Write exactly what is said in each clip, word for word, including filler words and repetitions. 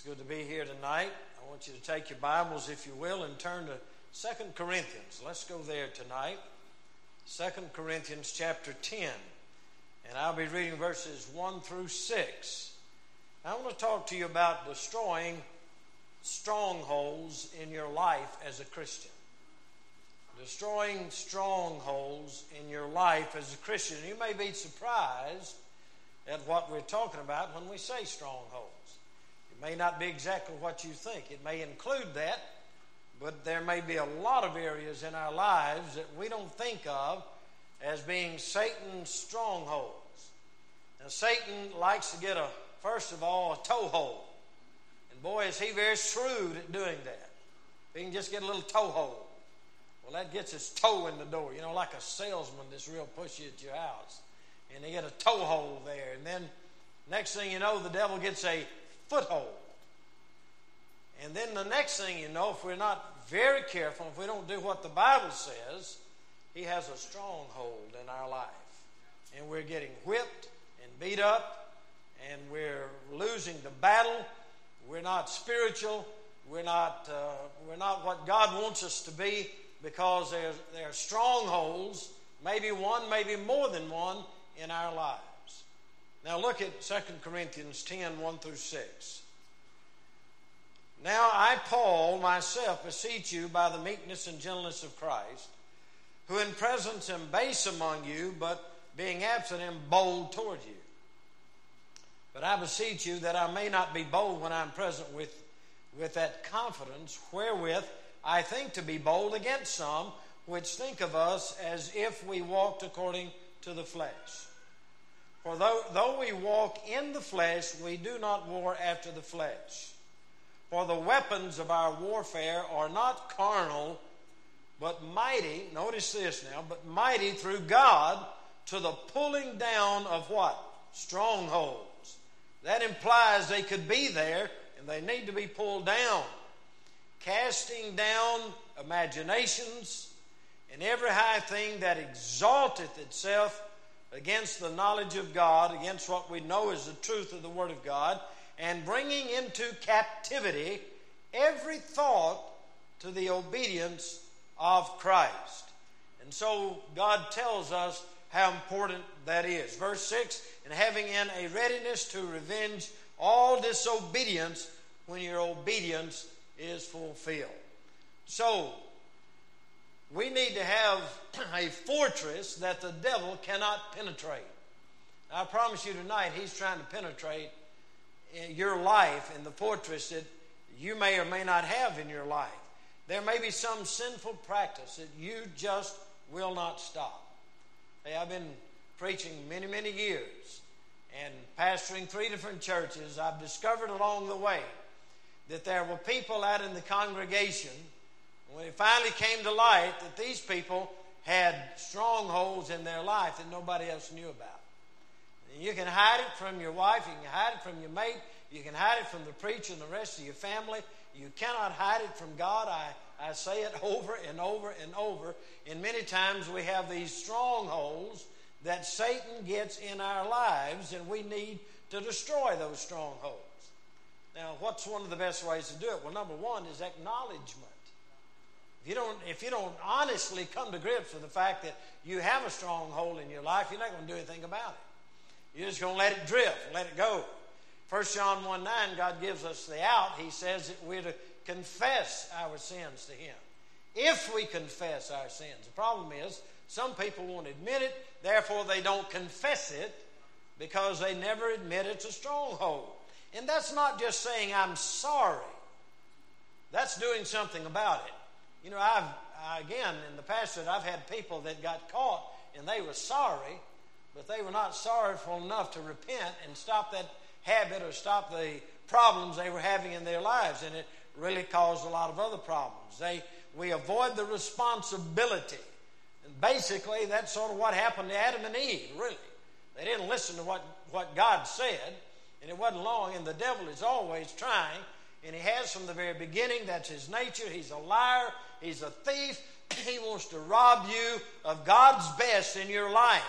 It's good to be here tonight. I want you to take your Bibles, if you will, and turn to Second Corinthians. Let's go there tonight. Second Corinthians chapter ten. And I'll be reading verses one through six. I want to talk to you about destroying strongholds in your life as a Christian. Destroying strongholds in your life as a Christian. You may be surprised at what we're talking about when we say strongholds. It may not be exactly what you think. It may include that, but there may be a lot of areas in our lives that we don't think of as being Satan's strongholds. Now, Satan likes to get a, first of all, a toehold. And boy, is he very shrewd at doing that. If he can just get a little toehold, well, that gets his toe in the door. You know, like a salesman that's real pushy at your house. And they get a toehold there. And then next thing you know, the devil gets a foothold. And then the next thing you know, if we're not very careful, if we don't do what the Bible says, he has a stronghold in our life. And we're getting whipped and beat up, and we're losing the battle. We're not spiritual. We're not, uh, we're not what God wants us to be, because there, there are strongholds, maybe one, maybe more than one, in our lives. Now look at Second Corinthians ten, one through six. Now I, Paul, myself beseech you by the meekness and gentleness of Christ, who in presence am base among you, but being absent am bold toward you. But I beseech you that I may not be bold when I am present with, with that confidence wherewith I think to be bold against some which think of us as if we walked according to the flesh. For though, though we walk in the flesh, we do not war after the flesh. For the weapons of our warfare are not carnal, but mighty, notice this now, but mighty through God to the pulling down of what? Strongholds. That implies they could be there and they need to be pulled down. Casting down imaginations and every high thing that exalteth itself against the knowledge of God, against what we know is the truth of the Word of God, and bringing into captivity every thought to the obedience of Christ. And so God tells us how important that is. Verse six, and having in a readiness to revenge all disobedience when your obedience is fulfilled. So, we need to have a fortress that the devil cannot penetrate. I promise you tonight, he's trying to penetrate your life in the fortress that you may or may not have in your life. There may be some sinful practice that you just will not stop. Hey, I've been preaching many, many years and pastoring three different churches. I've discovered along the way that there were people out in the congregation, when it finally came to light, that these people had strongholds in their life that nobody else knew about. And you can hide it from your wife, you can hide it from your mate, you can hide it from the preacher and the rest of your family. You cannot hide it from God. I, I say it over and over and over. And many times we have these strongholds that Satan gets in our lives, and we need to destroy those strongholds. Now, what's one of the best ways to do it? Well, number one is acknowledgement. If you don't, if you don't honestly come to grips with the fact that you have a stronghold in your life, you're not going to do anything about it. You're just going to let it drift, let it go. First John one nine, God gives us the out. He says that we're to confess our sins to Him. If we confess our sins. The problem is, some people won't admit it, therefore they don't confess it because they never admit it's a stronghold. And that's not just saying I'm sorry. That's doing something about it. You know, I've, I, again, in the past, I've had people that got caught and they were sorry, but they were not sorrowful enough to repent and stop that habit or stop the problems they were having in their lives. And it really caused a lot of other problems. They, we avoid the responsibility. And basically, that's sort of what happened to Adam and Eve, really. They didn't listen to what, what God said, and it wasn't long, and the devil is always trying. And he has from the very beginning. That's his nature. He's a liar. He's a thief. He wants to rob you of God's best in your life.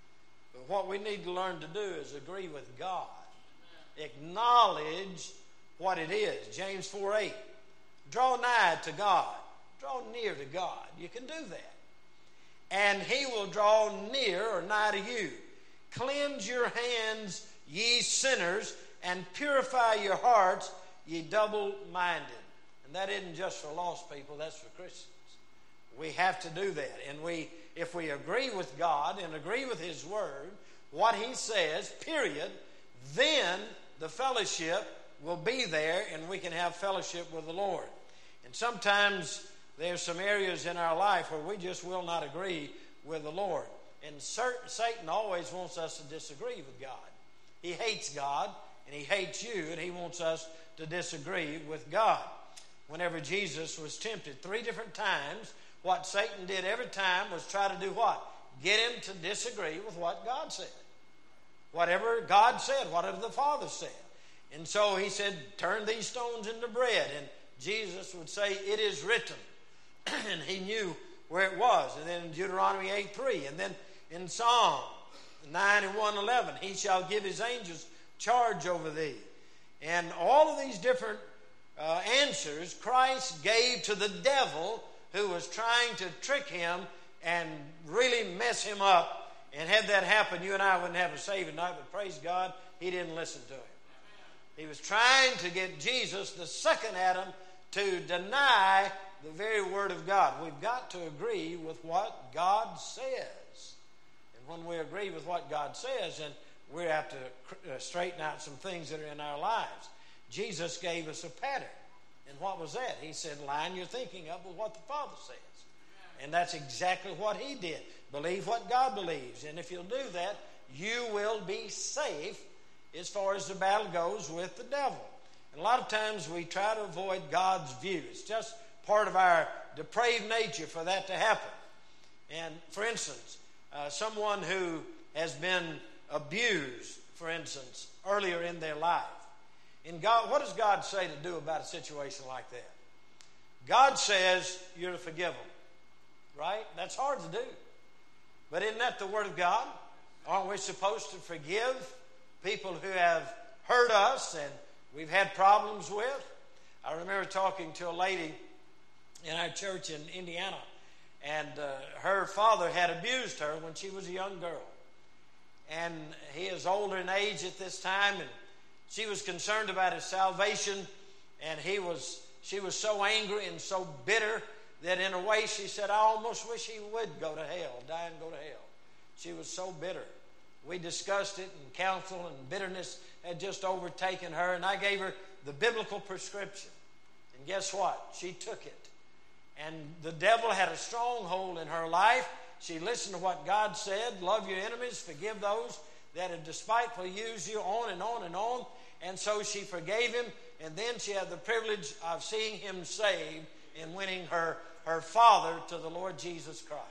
But what we need to learn to do is agree with God. Acknowledge what it is. James four eight. Draw nigh to God. Draw near to God. You can do that. And he will draw near or nigh to you. Cleanse your hands, ye sinners, and purify your hearts, ye double-minded. And that isn't just for lost people, that's for Christians. We have to do that. And we, if we agree with God and agree with His Word, what He says, period, then the fellowship will be there and we can have fellowship with the Lord. And sometimes there's some areas in our life where we just will not agree with the Lord. And certain, Satan always wants us to disagree with God. He hates God and he hates you, and he wants us to disagree with God. Whenever Jesus was tempted three different times, what Satan did every time was try to do what? Get him to disagree with what God said. Whatever God said, whatever the Father said. And so he said, turn these stones into bread. And Jesus would say, it is written. And he knew where it was. And then in Deuteronomy eight three. And then in Psalm ninety-one eleven, he shall give his angels charge over thee. And all of these different uh, answers Christ gave to the devil who was trying to trick him and really mess him up. And had that happen, you and I wouldn't have a Savior tonight, but praise God, he didn't listen to him. He was trying to get Jesus, the second Adam, to deny the very Word of God. We've got to agree with what God says. And when we agree with what God says, then we have to straighten out some things that are in our lives. Jesus gave us a pattern. And what was that? He said, line your thinking up with what the Father says. And that's exactly what he did. Believe what God believes. And if you'll do that, you will be safe as far as the battle goes with the devil. And a lot of times we try to avoid God's view. It's just part of our depraved nature for that to happen. And for instance, uh, someone who has been abused, for instance, earlier in their life. In God, what does God say to do about a situation like that? God says you're to forgive them. Right? That's hard to do. But isn't that the Word of God? Aren't we supposed to forgive people who have hurt us and we've had problems with? I remember talking to a lady in our church in Indiana, and uh, her father had abused her when she was a young girl. And he is older in age at this time, and she was concerned about his salvation, and he was. she was so angry and so bitter that in a way she said, I almost wish he would go to hell, die and go to hell. She was so bitter. We discussed it, and counsel and bitterness had just overtaken her, and I gave her the biblical prescription. And guess what? She took it. And the devil had a stronghold in her life. She listened to what God said, love your enemies, forgive those that have despitefully used you, on and on and on. And so she forgave him, and then she had the privilege of seeing him saved and winning her, her father to the Lord Jesus Christ.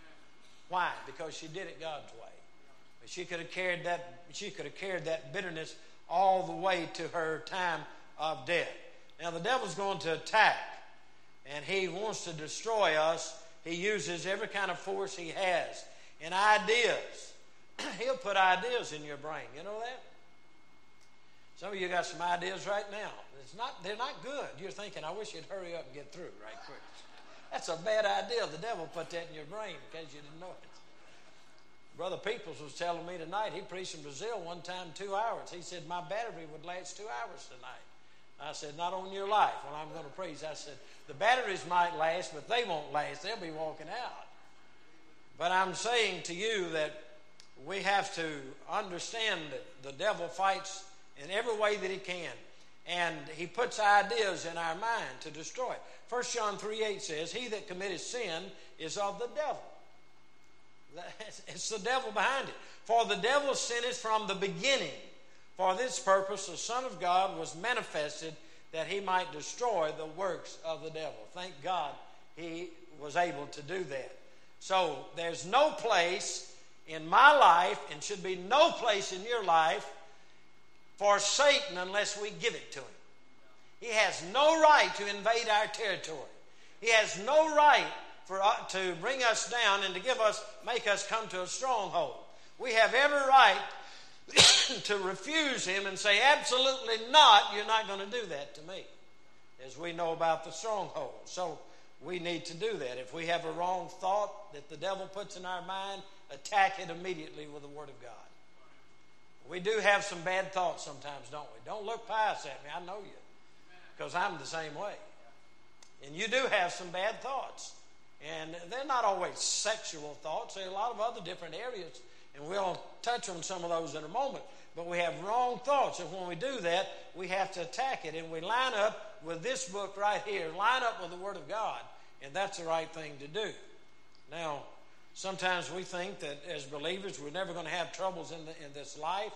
Why? Because she did it God's way. But she could have carried that, she could have carried that bitterness all the way to her time of death. Now the devil's going to attack, and he wants to destroy us. He uses every kind of force he has. And ideas. He'll put ideas in your brain. You know that? Some of you got some ideas right now. It's not, they're not good. You're thinking, I wish you'd hurry up and get through right quick. That's a bad idea. The devil put that in your brain in case you didn't know it. Brother Peoples was telling me tonight, he preached in Brazil one time, two hours. He said, my battery would last two hours tonight. I said, not on your life. When I'm going to preach, I said, the batteries might last, but they won't last. They'll be walking out. But I'm saying to you that we have to understand that the devil fights in every way that he can. And he puts ideas in our mind to destroy it. First John three eight says, he that committeth sin is of the devil. It's the devil behind it. For the devil sinneth from the beginning. For this purpose the Son of God was manifested, that he might destroy the works of the devil. Thank God he was able to do that. So there's no place in my life, and should be no place in your life, for Satan unless we give it to him. He has no right to invade our territory. He has no right for uh, to bring us down and to give us, make us come to a stronghold. We have every right to refuse him and say, absolutely not, you're not going to do that to me, as we know about the stronghold. So we need to do that. If we have a wrong thought that the devil puts in our mind, attack it immediately with the Word of God. We do have some bad thoughts sometimes, don't we? Don't look pious at me. I know you, because I'm the same way. And you do have some bad thoughts. And they're not always sexual thoughts. There are a lot of other different areas, and we'll touch on some of those in a moment. But we have wrong thoughts, and when we do that, we have to attack it. And we line up with this book right here, line up with the Word of God, and that's the right thing to do. Now, sometimes we think that as believers we're never going to have troubles in, the, in this life.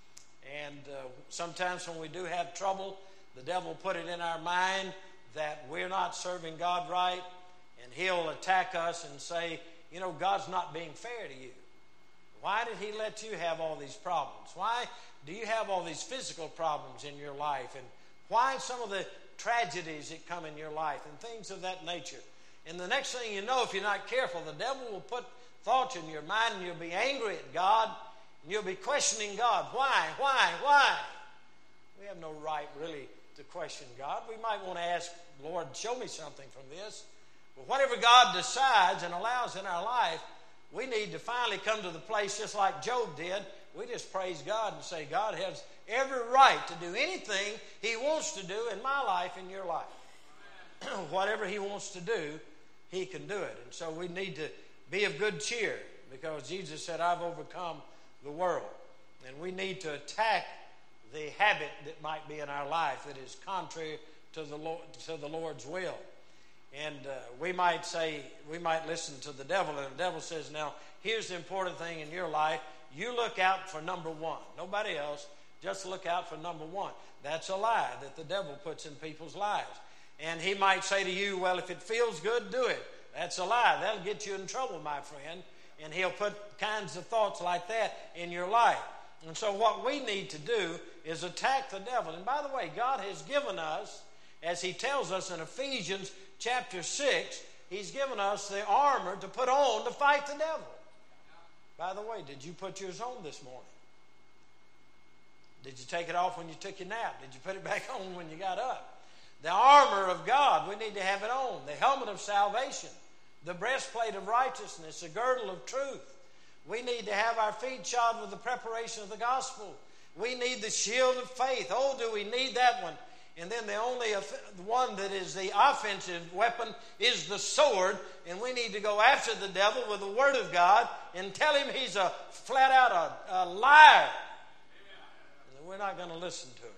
And uh, sometimes when we do have trouble, the devil put it in our mind that we're not serving God right, and he'll attack us and say, you know, God's not being fair to you. Why did he let you have all these problems? Why do you have all these physical problems in your life? And why some of the tragedies that come in your life and things of that nature? And the next thing you know, if you're not careful, the devil will put thoughts in your mind, and you'll be angry at God, and you'll be questioning God. Why? Why? Why? We have no right really to question God. We might want to ask, Lord, show me something from this. But whatever God decides and allows in our life, we need to finally come to the place just like Job did. We just praise God and say, God has every right to do anything he wants to do in my life, in your life. Whatever he wants to do, he can do it. And so we need to be of good cheer, because Jesus said, I've overcome the world. And we need to attack the habit that might be in our life that is contrary to the Lord, to the Lord's will. And uh, we might say, we might listen to the devil, and the devil says, now, here's the important thing in your life. You look out for number one. Nobody else. Just look out for number one. That's a lie that the devil puts in people's lives. And he might say to you, well, if it feels good, do it. That's a lie. That'll get you in trouble, my friend. And he'll put kinds of thoughts like that in your life. And so what we need to do is attack the devil. And by the way, God has given us, as he tells us in Ephesians chapter six, he's given us the armor to put on to fight the devil. By the way, did you put yours on this morning? Did you take it off when you took your nap? Did you put it back on when you got up? The armor of God, we need to have it on. The helmet of salvation, the breastplate of righteousness, the girdle of truth. We need to have our feet shod with the preparation of the gospel. We need the shield of faith. Oh, do we need that one? And then the only one that is the offensive weapon is the sword. And we need to go after the devil with the Word of God and tell him he's a flat out a, a liar. And we're not going to listen to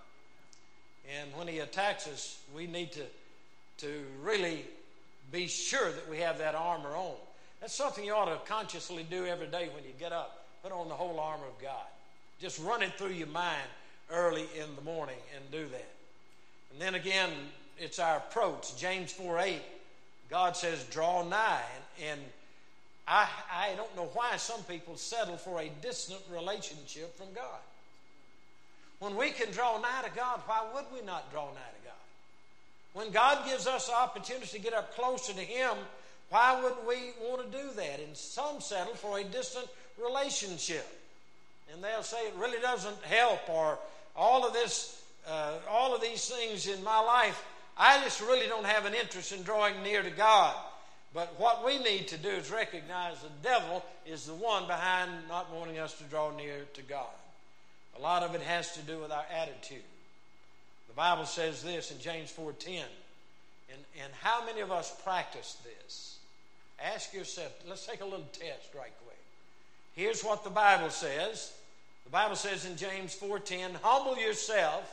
him. And when he attacks us, we need to, to really be sure that we have that armor on. That's something you ought to consciously do every day when you get up. Put on the whole armor of God. Just run it through your mind early in the morning and do that. And then again, it's our approach. James four eight, God says, draw nigh. And, and I, I don't know why some people settle for a distant relationship from God. When we can draw nigh to God, why would we not draw nigh to God? When God gives us the opportunity to get up closer to him, why wouldn't we want to do that? And some settle for a distant relationship. And they'll say it really doesn't help, or all of this, uh, all of these things in my life, I just really don't have an interest in drawing near to God. But what we need to do is recognize the devil is the one behind not wanting us to draw near to God. A lot of it has to do with our attitude. The Bible says this in James four ten. And, and how many of us practice this? Ask yourself, let's take a little test right quick. Here's what the Bible says. The Bible says in James four ten, humble yourself,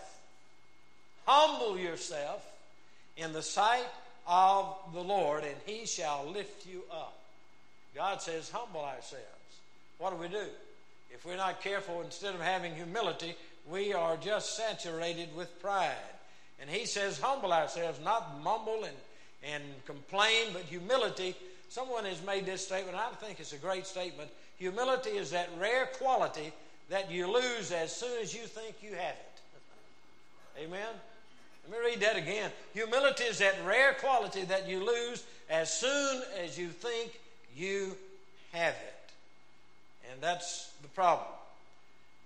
humble yourself in the sight of the Lord, and he shall lift you up. God says, humble ourselves. What do we do? If we're not careful, instead of having humility, we are just saturated with pride. And he says, humble ourselves, not mumble and, and complain, but humility. Someone has made this statement, and I think it's a great statement. Humility is that rare quality that you lose as soon as you think you have it. Amen? Let me read that again. Humility is that rare quality that you lose as soon as you think you have it. And that's the problem.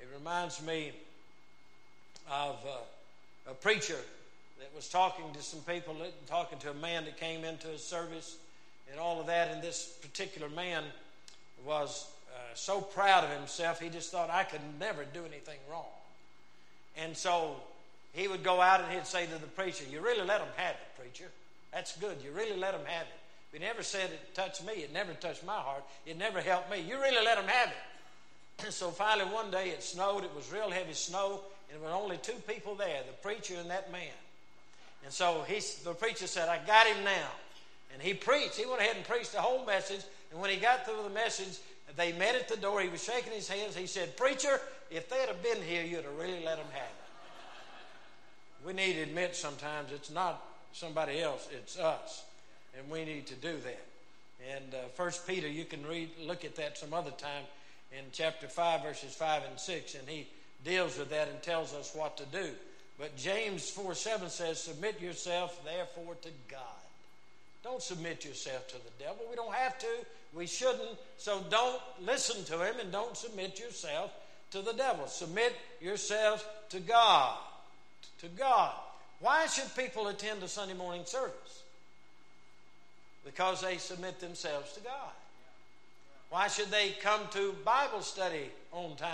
It reminds me of uh, a preacher that was talking to some people, talking to a man that came into his service and all of that, and this particular man was uh, so proud of himself, he just thought, I could never do anything wrong. And so he would go out and he'd say to the preacher, you really let them have it, preacher. That's good. You really let them have it. He never said it touched me. It never touched my heart. It never helped me. You really let them have it. And so finally one day it snowed. It was real heavy snow, and there were only two people there, the preacher and that man. And so he, the preacher said, I got him now. And he preached. He went ahead and preached the whole message. And when he got through the message, they met at the door. He was shaking his hands. He said, preacher, if they'd have been here, you'd have really let them have it. We need to admit sometimes it's not somebody else, it's us. And we need to do that. And uh, First Peter, you can read, look at that some other time in chapter five, verses five and six. And he deals with that and tells us what to do. But James four seven says, submit yourself, therefore, to God. Don't submit yourself to the devil. We don't have to. We shouldn't. So don't listen to him and don't submit yourself to the devil. Submit yourself to God. To God. Why should people attend a Sunday morning service? Because they submit themselves to God. Why should they come to Bible study on time?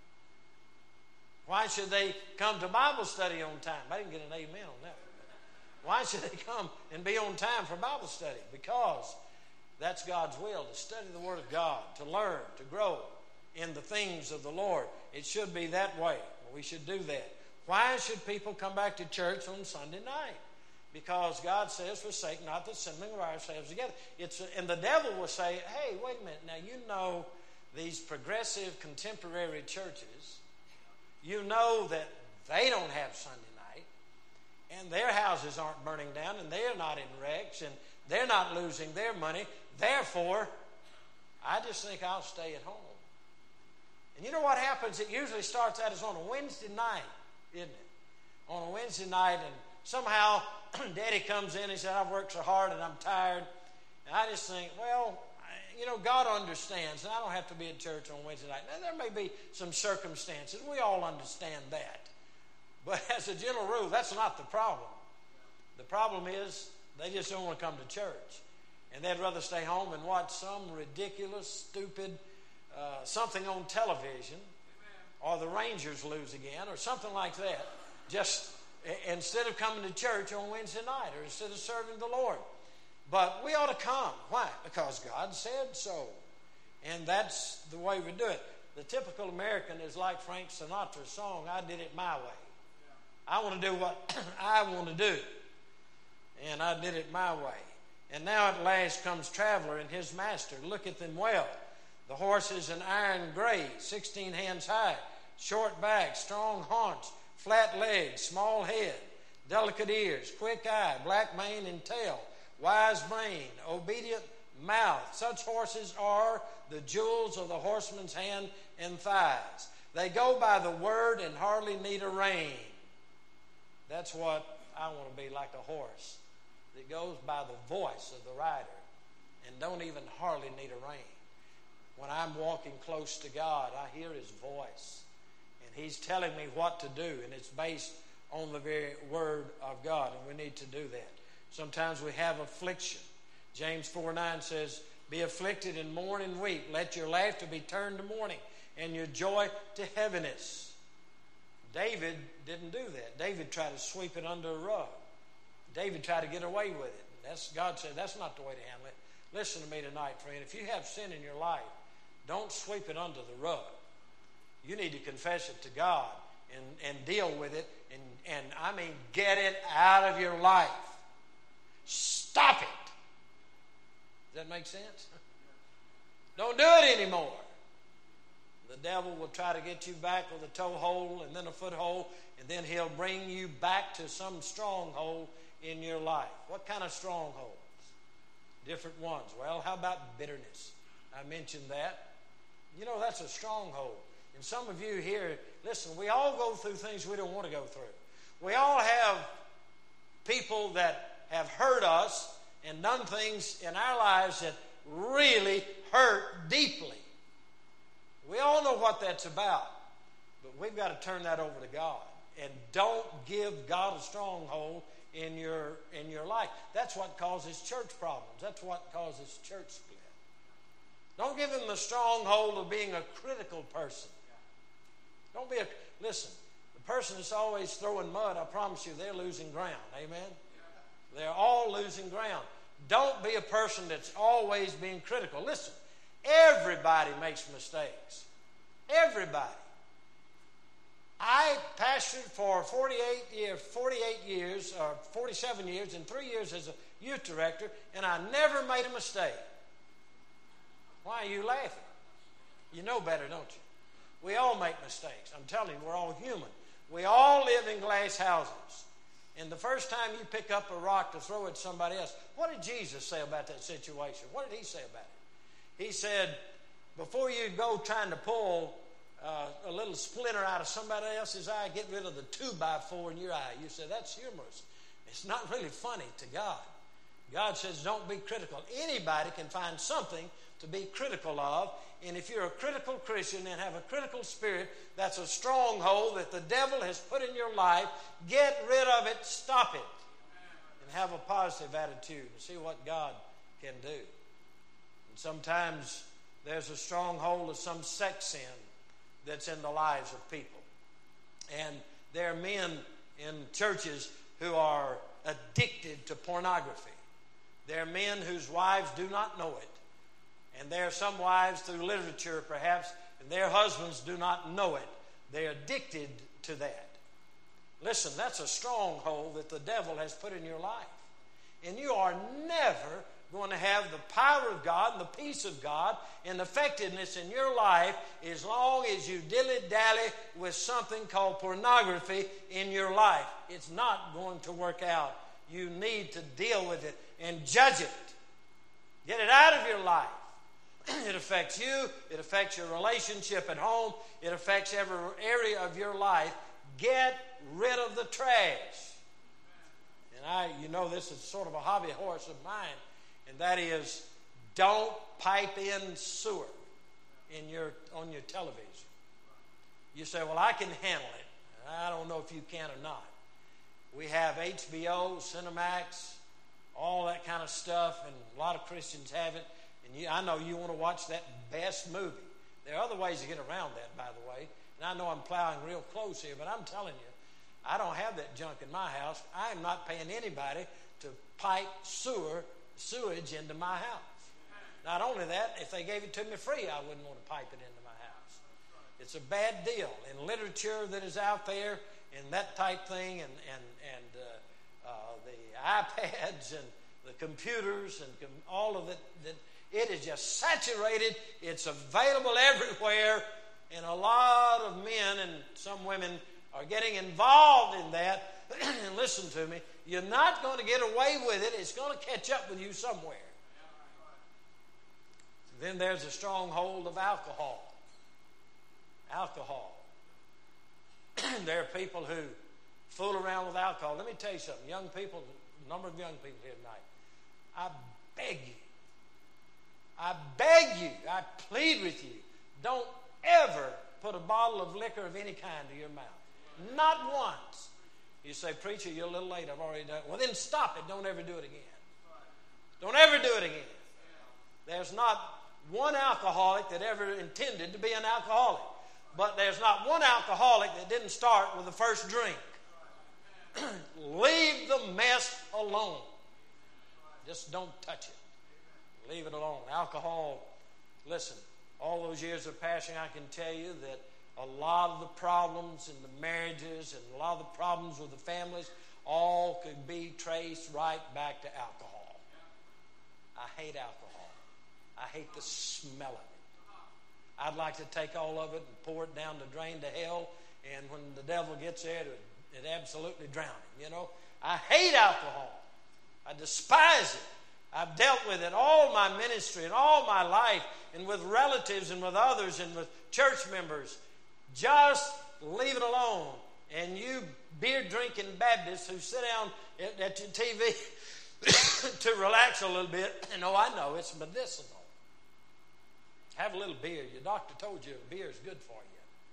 Why should they come to Bible study on time? I didn't get an amen on that. Why should they come and be on time for Bible study? Because that's God's will, to study the Word of God, to learn, to grow in the things of the Lord. It should be that way. We should do that. Why should people come back to church on Sunday night? Because God says, forsake not the assembling of ourselves together. It's, and the devil will say, hey, wait a minute. Now, you know these progressive contemporary churches, you know that they don't have Sunday night, and their houses aren't burning down, and they're not in wrecks, and they're not losing their money. Therefore, I just think I'll stay at home. And you know what happens? It usually starts out as on a Wednesday night, isn't it? On a Wednesday night, and somehow Daddy comes in and says, I've worked so hard and I'm tired. And I just think, well, you know, God understands, and I don't have to be at church on Wednesday night. Now, there may be some circumstances. We all understand that. But as a general rule, that's not the problem. The problem is they just don't want to come to church. And they'd rather stay home and watch some ridiculous, stupid, uh, something on television, or the Rangers lose again, or something like that. Just instead of coming to church on Wednesday night, or instead of serving the Lord. But we ought to come. Why? Because God said so. And that's the way we do it. The typical American is like Frank Sinatra's song, I did it my way. I want to do what I want to do. And I did it my way. And now at last comes Traveler and his master. Look at them well. The horse is an iron gray, sixteen hands high, short back, strong haunch, flat legs, small head, delicate ears, quick eye, black mane and tail, wise brain, obedient mouth. Such horses are the jewels of the horseman's hand and thighs. They go by the word and hardly need a rein. That's what I want to be, like a horse that goes by the voice of the rider and don't even hardly need a rein. When I'm walking close to God, I hear his voice. And he's telling me what to do, and it's based on the very word of God, and we need to do that. Sometimes we have affliction. James four nine says, be afflicted and mourn and weep. Let your laughter be turned to mourning and your joy to heaviness. David didn't do that. David tried to sweep it under a rug. David tried to get away with it. That's, God said that's not the way to handle it. Listen to me tonight, friend. If you have sin in your life, don't sweep it under the rug. You need to confess it to God and, and deal with it. And, and I mean, get it out of your life. Stop it. Does that make sense? Don't do it anymore. The devil will try to get you back with a toe hole and then a foothold, and then he'll bring you back to some stronghold in your life. What kind of strongholds? Different ones. Well, how about bitterness? I mentioned that. You know, that's a stronghold. And some of you here, listen, we all go through things we don't want to go through. We all have people that have hurt us and done things in our lives that really hurt deeply. We all know what that's about. But we've got to turn that over to God. And don't give God a stronghold in your in your life. That's what causes church problems. That's what causes church split. Don't give him the stronghold of being a critical person. Don't be a, listen, the person that's always throwing mud, I promise you, they're losing ground. Amen? They're all losing ground. Don't be a person that's always being critical. Listen, everybody makes mistakes. Everybody. I pastored for forty-eight years, forty-eight years, or forty-seven years, and three years as a youth director, and I never made a mistake. Why are you laughing? You know better, don't you? We all make mistakes. I'm telling you, we're all human. We all live in glass houses. And the first time you pick up a rock to throw at somebody else, what did Jesus say about that situation? What did he say about it? He said, before you go trying to pull uh, a little splinter out of somebody else's eye, get rid of the two by four in your eye. You say, that's humorous. It's not really funny to God. God says, don't be critical. Anybody can find something to be critical of. And if you're a critical Christian and have a critical spirit, that's a stronghold that the devil has put in your life. Get rid of it. Stop it. And have a positive attitude and see what God can do. And sometimes there's a stronghold of some sex sin that's in the lives of people. And there are men in churches who are addicted to pornography. There are men whose wives do not know it. And there are some wives through literature perhaps, and their husbands do not know it. They're addicted to that. Listen, that's a stronghold that the devil has put in your life. And you are never going to have the power of God and the peace of God and effectiveness in your life as long as you dilly-dally with something called pornography in your life. It's not going to work out. You need to deal with it and judge it. Get it out of your life. It affects you. It affects your relationship at home. It affects every area of your life. Get rid of the trash. And I, you know, this is sort of a hobby horse of mine, and that is, don't pipe in sewer in your on your television. You say, well, I can handle it. I don't know if you can or not. We have H B O, Cinemax, all that kind of stuff, and a lot of Christians have it. And you, I know you want to watch that best movie. There are other ways to get around that, by the way. And I know I'm plowing real close here, but I'm telling you, I don't have that junk in my house. I am not paying anybody to pipe sewer, sewage into my house. Not only that, if they gave it to me free, I wouldn't want to pipe it into my house. It's a bad deal. In literature that is out there, and that type thing, and, and, and uh, uh, the iPads and the computers and com- all of it, that it is just saturated. It's available everywhere. And a lot of men and some women are getting involved in that. And listen to me, you're not going to get away with it. It's going to catch up with you somewhere. Then there's a stronghold of alcohol. Alcohol. There are people who fool around with alcohol. Let me tell you something. Young people, a number of young people here tonight, I beg you, I beg you, I plead with you, don't ever put a bottle of liquor of any kind to your mouth. Not once. You say, preacher, you're a little late. I've already done it. Well, then stop it. Don't ever do it again. Don't ever do it again. There's not one alcoholic that ever intended to be an alcoholic. But there's not one alcoholic that didn't start with the first drink. Leave the mess alone. Just don't touch it. Leave it alone. Alcohol, listen, all those years of pastoring, I can tell you that a lot of the problems in the marriages and a lot of the problems with the families all could be traced right back to alcohol. I hate alcohol. I hate the smell of it. I'd like to take all of it and pour it down the drain to hell, and when the devil gets there, it, it absolutely drown him, you know. I hate alcohol. I despise it. I've dealt with it all my ministry and all my life, and with relatives and with others and with church members. Just leave it alone. And you beer-drinking Baptists who sit down at, at your T V to relax a little bit, and oh, I know, it's medicinal. Have a little beer. Your doctor told you beer is good for you.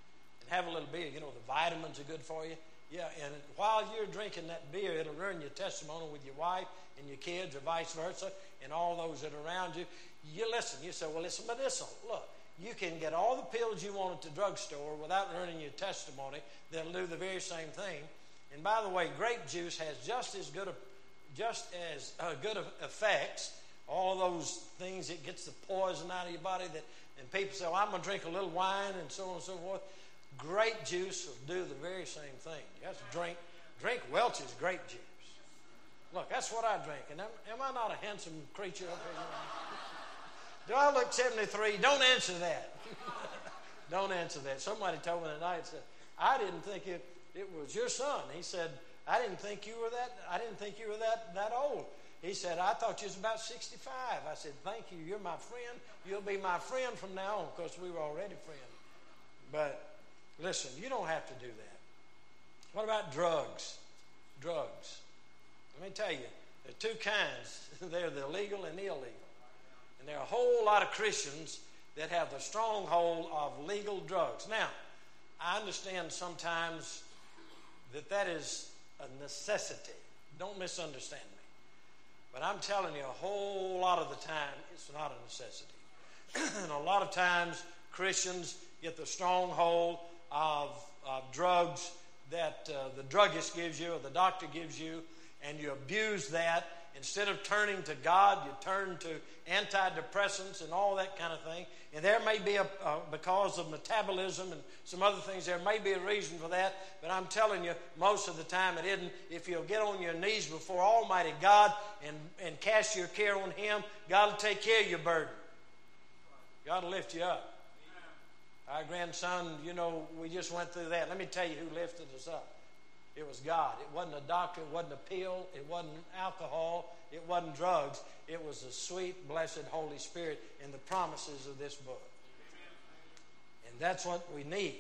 have a little beer. You know, the vitamins are good for you. Yeah, and while you're drinking that beer, it'll ruin your testimony with your wife and your kids or vice versa and all those that are around you. You listen, you say, well, it's medicinal. Look, you can get all the pills you want at the drugstore without ruining your testimony. They'll do the very same thing. And by the way, grape juice has just as good, a, just as uh, good of effects. All those things, it gets the poison out of your body. That, and people say, well, I'm going to drink a little wine and so on and so forth. Grape juice will do the very same thing. You have to drink, drink Welch's grape juice. Look, that's what I drink. And am, am I not a handsome creature up here? Do I look seventy-three? Don't answer that. Don't answer that. Somebody told me tonight, said, I didn't think it, it was your son. He said, I didn't think you were that, I didn't think you were that, that old. He said, I thought you was about sixty-five. I said, thank you. You're my friend. You'll be my friend from now on. Of course, we were already friends. But listen, you don't have to do that. What about drugs? Drugs. Let me tell you, there are two kinds. They're the legal and the illegal. And there are a whole lot of Christians that have the stronghold of legal drugs. Now, I understand sometimes that that is a necessity. Don't misunderstand me. But I'm telling you, a whole lot of the time, it's not a necessity. And a lot of times, Christians get the stronghold of, of drugs that uh, the druggist gives you or the doctor gives you, and you abuse that. Instead of turning to God, you turn to antidepressants and all that kind of thing. And there may be, a, a because of metabolism and some other things, there may be a reason for that. But I'm telling you, most of the time it isn't. If you'll get on your knees before Almighty God and, and cast your care on Him, God will take care of your burden. God will lift you up. Our grandson, you know, we just went through that. Let me tell you who lifted us up. It was God. It wasn't a doctor. It wasn't a pill. It wasn't alcohol. It wasn't drugs. It was the sweet, blessed Holy Spirit and the promises of this book. And that's what we need.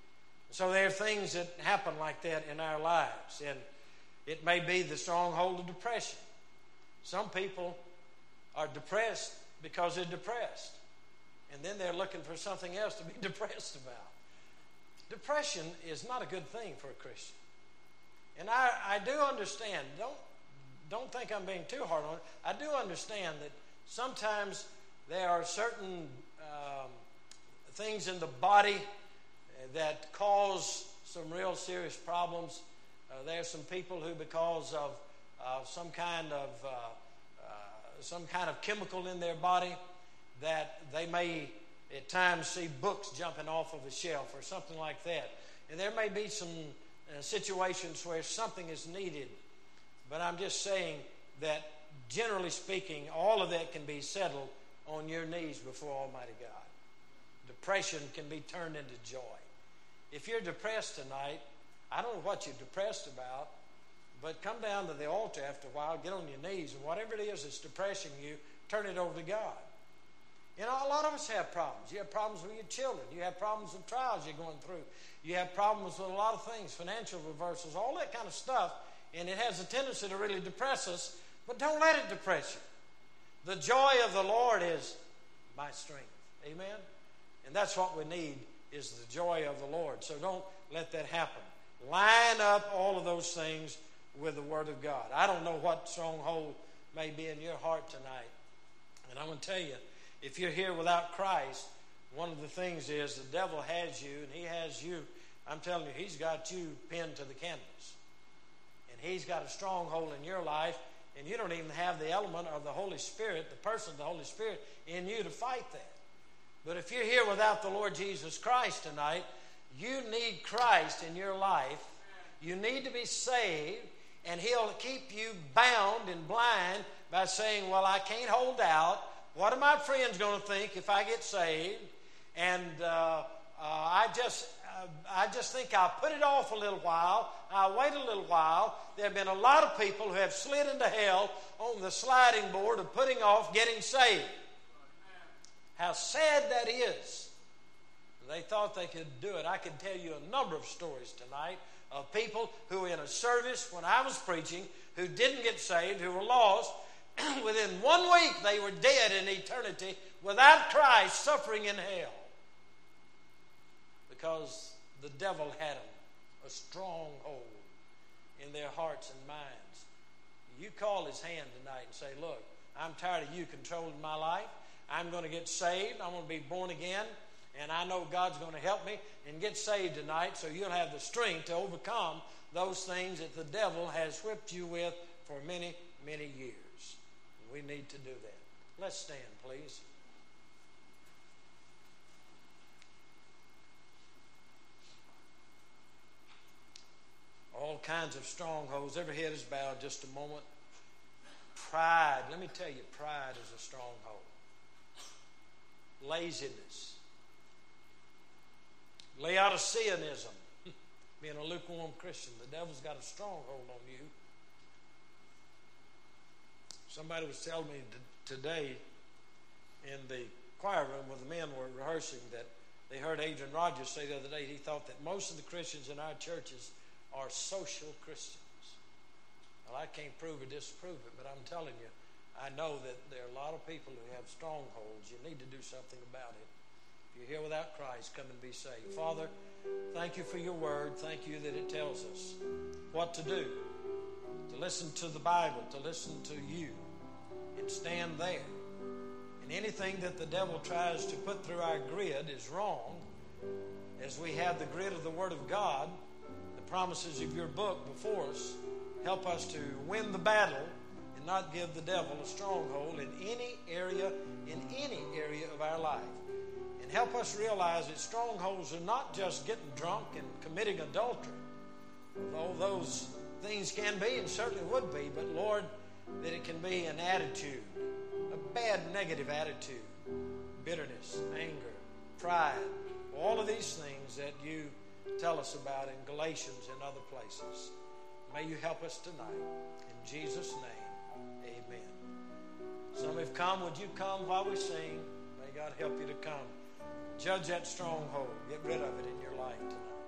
So there are things that happen like that in our lives. And it may be the stronghold of depression. Some people are depressed because they're depressed. And then they're looking for something else to be depressed about. Depression is not a good thing for a Christian. And I, I do understand, don't, don't think I'm being too hard on it. I do understand that sometimes there are certain um, things in the body that cause some real serious problems. Uh, there are some people who, because of uh, some kind of uh, uh, some kind of chemical in their body, that they may at times see books jumping off of a shelf or something like that. And there may be some uh, situations where something is needed. But I'm just saying that generally speaking, all of that can be settled on your knees before Almighty God. Depression can be turned into joy. If you're depressed tonight, I don't know what you're depressed about, but come down to the altar after a while, get on your knees, and whatever it is that's depressing you, turn it over to God. You know, a lot of us have problems. You have problems with your children. You have problems with trials you're going through. You have problems with a lot of things, financial reversals, all that kind of stuff. And it has a tendency to really depress us, but don't let it depress you. The joy of the Lord is my strength. Amen? And that's what we need, is the joy of the Lord. So don't let that happen. Line up all of those things with the Word of God. I don't know what stronghold may be in your heart tonight. And I'm going to tell you, if you're here without Christ, one of the things is the devil has you, and he has you. I'm telling you, he's got you pinned to the canvas. And he's got a stronghold in your life, and you don't even have the element of the Holy Spirit, the person of the Holy Spirit, in you to fight that. But if you're here without the Lord Jesus Christ tonight, you need Christ in your life. You need to be saved, and He'll keep you bound and blind by saying, well, I can't hold out. What are my friends going to think if I get saved? And uh, uh, I just uh, I just think I'll put it off a little while. I'll wait a little while. There have been a lot of people who have slid into hell on the sliding board of putting off getting saved. How sad that is. They thought they could do it. I could tell you a number of stories tonight of people who in a service when I was preaching who didn't get saved, who were lost. Within one week they were dead in eternity without Christ, suffering in hell. Because the devil had them, a stronghold in their hearts and minds. You call his hand tonight and say, look, I'm tired of you controlling my life. I'm going to get saved. I'm going to be born again. And I know God's going to help me and get saved tonight, so you'll have the strength to overcome those things that the devil has whipped you with for many, many years. We need to do that. Let's stand, please. All kinds of strongholds. Every head is bowed just a moment. Pride. Let me tell you, pride is a stronghold. Laziness. Laodiceanism. Being a lukewarm Christian. The devil's got a stronghold on you. Somebody was telling me t- today in the choir room where the men were rehearsing that they heard Adrian Rogers say the other day he thought that most of the Christians in our churches are social Christians. Well, I can't prove or disprove it, but I'm telling you, I know that there are a lot of people who have strongholds. You need to do something about it. If you're here without Christ, come and be saved. Father, thank you for your word. Thank you that it tells us what to do. To listen to the Bible, to listen to you, and stand there. And anything that the devil tries to put through our grid is wrong. As we have the grid of the Word of God, the promises of your book before us, help us to win the battle and not give the devil a stronghold in any area, in any area of our life. And help us realize that strongholds are not just getting drunk and committing adultery. Although those things can be and certainly would be, but Lord, that it can be an attitude, a bad negative attitude, bitterness, anger, pride, all of these things that you tell us about in Galatians and other places. May you help us tonight. In Jesus' name, amen. Some have come. Would you come while we sing? May God help you to come. Judge that stronghold. Get rid of it in your life tonight.